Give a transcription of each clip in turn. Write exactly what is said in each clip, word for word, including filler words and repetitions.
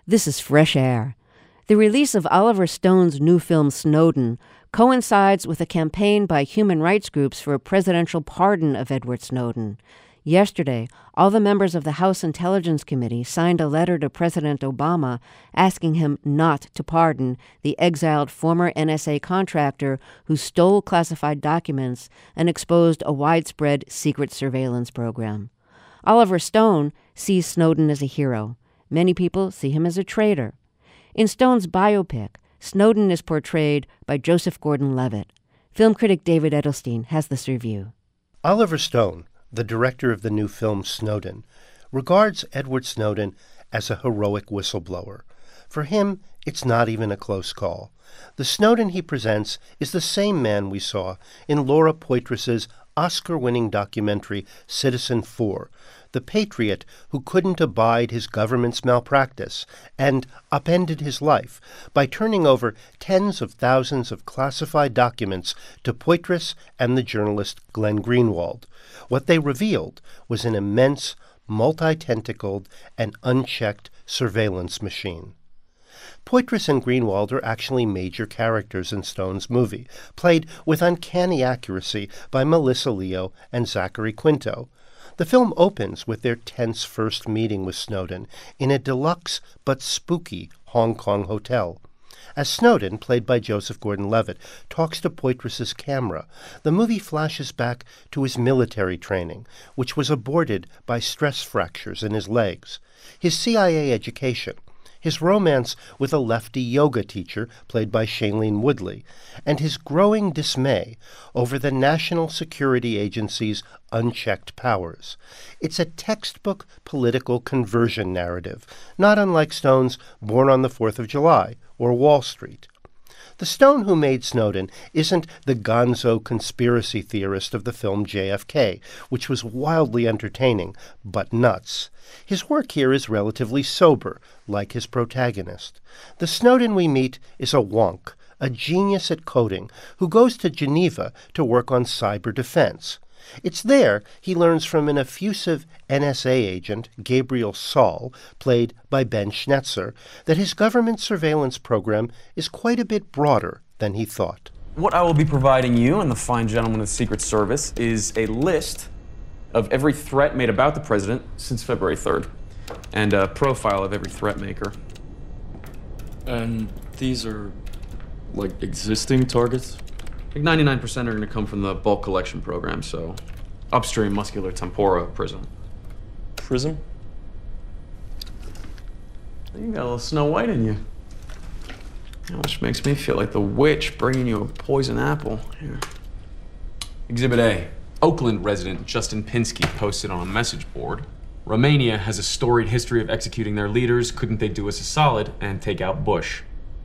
This is Fresh Air. The release of Oliver Stone's new film Snowden coincides with a campaign by human rights groups for a presidential pardon of Edward Snowden. Yesterday, all the members of the House Intelligence Committee signed a letter to President Obama asking him not to pardon the exiled former N S A contractor who stole classified documents and exposed a widespread secret surveillance program. Oliver Stone sees Snowden as a hero. Many people see him as a traitor. In Stone's biopic, Snowden is portrayed by Joseph Gordon-Levitt. Film critic David Edelstein has this review. Oliver Stone, the director of the new film Snowden, regards Edward Snowden as a heroic whistleblower. For him, it's not even a close call. The Snowden he presents is the same man we saw in Laura Poitras's Oscar-winning documentary Citizenfour, the patriot who couldn't abide his government's malpractice and upended his life by turning over tens of thousands of classified documents to Poitras and the journalist Glenn Greenwald. What they revealed was an immense, multi-tentacled, and unchecked surveillance machine. Poitras and Greenwald are actually major characters in Stone's movie, played with uncanny accuracy by Melissa Leo and Zachary Quinto. The film opens with their tense first meeting with Snowden in a deluxe but spooky Hong Kong hotel. As Snowden, played by Joseph Gordon-Levitt, talks to Poitras's camera, the movie flashes back to his military training, which was aborted by stress fractures in his legs, his C I A education, his romance with a lefty yoga teacher played by Shailene Woodley, and his growing dismay over the National Security Agency's unchecked powers. It's a textbook political conversion narrative, not unlike Stone's Born on the Fourth of July or Wall Street. The Stone who made Snowden isn't the gonzo conspiracy theorist of the film J F K, which was wildly entertaining, but nuts. His work here is relatively sober, like his protagonist. The Snowden we meet is a wonk, a genius at coding, who goes to Geneva to work on cyber defense. It's there he learns from an effusive N S A agent, Gabriel Saul, played by Ben Schnetzer, that his government surveillance program is quite a bit broader than he thought. What I will be providing you and the fine gentleman of the Secret Service is a list of every threat made about the president since February third, and a profile of every threat maker. And these are, like, existing targets? Like ninety-nine percent are going to come from the bulk collection program, so upstream muscular tempora prism. Prism? You got a little Snow White in you. Which makes me feel like the witch bringing you a poison apple. Here. Exhibit A. Oakland resident Justin Pinsky posted on a message board. Romania has a storied history of executing their leaders. Couldn't they do us a solid and take out Bush?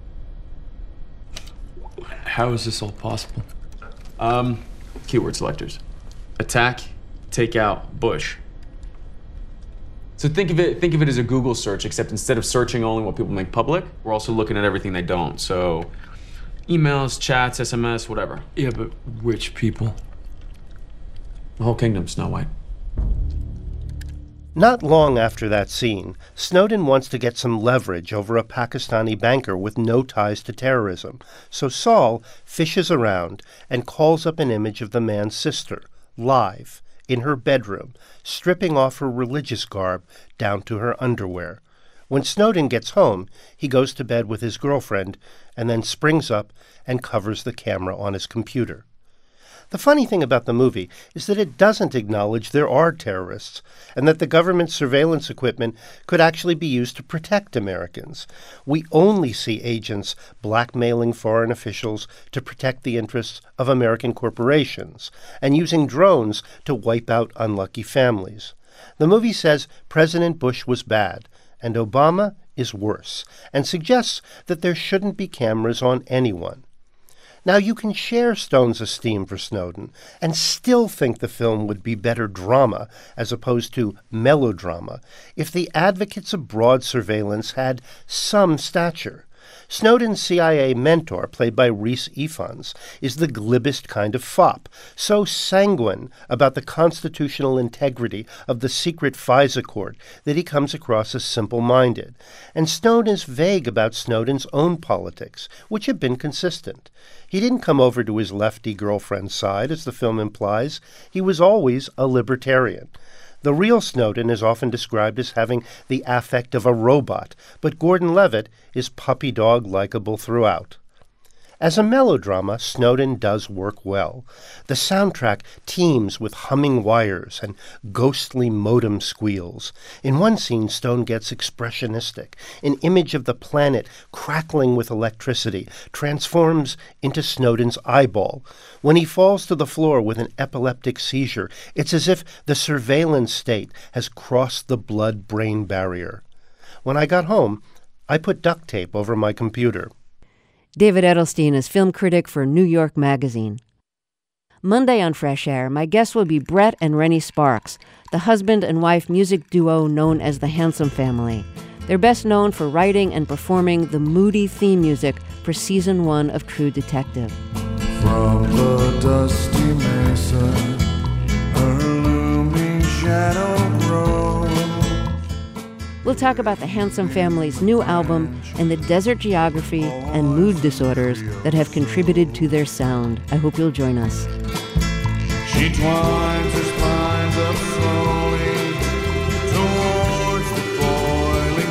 How is this all possible? Um, keyword selectors. Attack, take out, Bush. So think of it think of it as a Google search, except instead of searching only what people make public, we're also looking at everything they don't. So emails, chats, S M S, whatever. Yeah, but which people? The whole kingdom, Snow White. Not long after that scene, Snowden wants to get some leverage over a Pakistani banker with no ties to terrorism, so Saul fishes around and calls up an image of the man's sister, live, in her bedroom, stripping off her religious garb down to her underwear. When Snowden gets home, he goes to bed with his girlfriend and then springs up and covers the camera on his computer. The funny thing about the movie is that it doesn't acknowledge there are terrorists and that the government's surveillance equipment could actually be used to protect Americans. We only see agents blackmailing foreign officials to protect the interests of American corporations and using drones to wipe out unlucky families. The movie says President Bush was bad and Obama is worse and suggests that there shouldn't be cameras on anyone. Now, you can share Stone's esteem for Snowden and still think the film would be better drama as opposed to melodrama if the advocates of broad surveillance had some stature. Snowden's C I A mentor, played by Rhys Ifans, is the glibbest kind of fop, so sanguine about the constitutional integrity of the secret FISA court that he comes across as simple-minded. And Snowden is vague about Snowden's own politics, which have been consistent. He didn't come over to his lefty girlfriend's side, as the film implies. He was always a libertarian. The real Snowden is often described as having the affect of a robot, but Gordon Levitt is puppy dog likable throughout. As a melodrama, Snowden does work well. The soundtrack teems with humming wires and ghostly modem squeals. In one scene, Stone gets expressionistic. An image of the planet crackling with electricity transforms into Snowden's eyeball. When he falls to the floor with an epileptic seizure, it's as if the surveillance state has crossed the blood-brain barrier. When I got home, I put duct tape over my computer. David Edelstein is film critic for New York Magazine. Monday on Fresh Air, my guests will be Brett and Rennie Sparks, the husband and wife music duo known as the Handsome Family. They're best known for writing and performing the moody theme music for season one of True Detective. From the dusty mesa, her looming shadow grows. We'll talk about the Handsome Family's new album and the desert geography and mood disorders that have contributed to their sound. I hope you'll join us. She twines her spines up slowly towards the boiling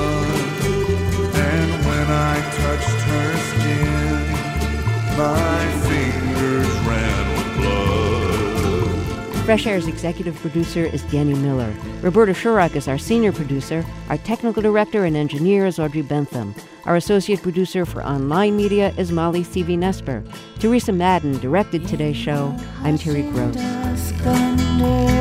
sun. And when I touched her skin, my fingers ran with blood. Fresh Air's executive producer is Danny Miller. Roberta Shurak is our senior producer. Our technical director and engineer is Audrey Bentham. Our associate producer for online media is Molly Thievi-Nesper. Teresa Madden directed today's show. I'm Terry Gross.